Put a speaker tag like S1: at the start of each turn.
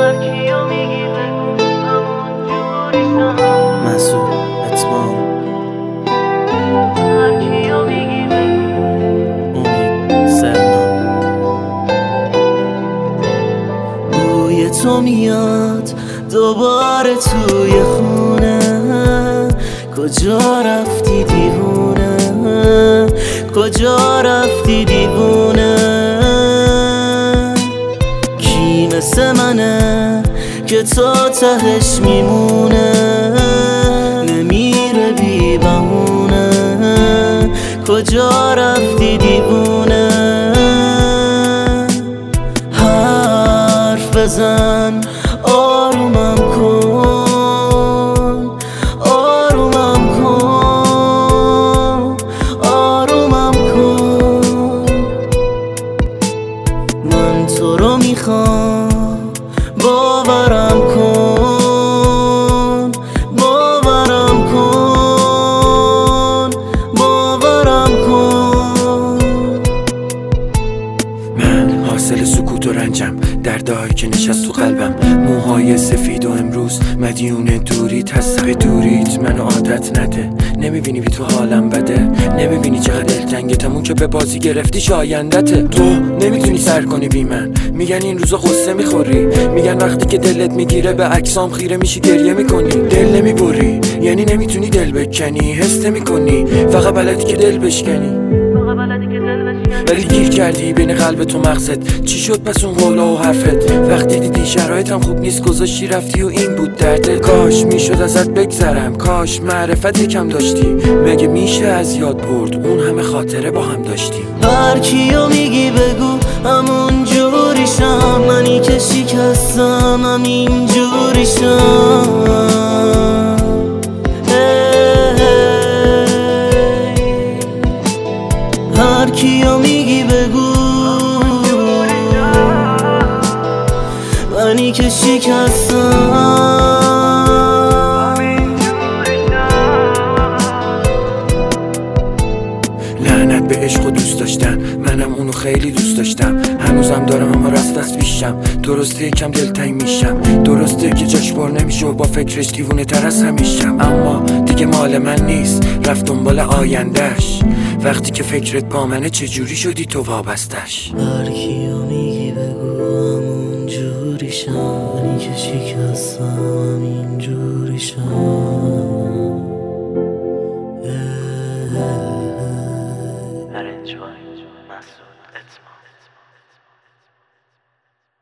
S1: کیو میگی بگو همون جوریشم
S2: مسعود اتمام
S1: هر کیو میگی بگو
S2: امید سرنا بوی تو میاد دوباره توی خونه کجا رفتی دیوونه کجا رفتی دیوونه کی مثل منه که تا تهش میمونه نمیره بی بهونه کجا رفتی دیوونه حرف بزن آرومم کن آرومم کن آرومم کن من تو رو میخوام باورم کن باورم کن باورم کن
S3: من حاصل سکوت و رنجم دردهایی که نشست تو قلبم موهای سفید و امروز مدیون دوریت هستقی دوریت منو عادت نده نمیبینی بی تو حالم بده نمیبینی چقدر دلتنگتمون که به بازی گرفتی شایندته تو نمیتونی سر کنی بی من میگن این روزا غصه میخوری میگن وقتی که دلت میگیره به عکسام خیره میشی گریه میکنی دل نمیبری یعنی نمیتونی دل بکنی حس نمیکنی فقط بلدی که دل بشکنی ولی گیر کردی بین قلب تو مغزت چی شد پس اون قولا و حرفت وقتی دیدی شرایطم خوب نیست گذاشتی رفتی و این بود دردت کاش میشد ازت بگذرم کاش معرفت کم داشتی مگه میشه از یاد برد اون همه خاطره با هم داشتیم
S2: هر کیو میگی بگو همون جوریشم منی که شکستم همین جوریشم هر کیو میگی بگو منی که شکستم
S3: لعنت به عشق و دوست داشتن منم اونو خیلی دوست داشتم هنوزم دارم اما رست پیشم درسته یکم دلتنگ میشم درسته که جاش بار نمیشه و با فکرش دیوونه تر از همیشم اما دیگه مال من نیست رفت دنبال آیندهش وقتی که فکرت با منه چجوری شدی تو وابستش
S2: هر کیو میگی بگو همون جوریشم منی که شکستم همین جوریشم
S1: Arrange by Masud Etman.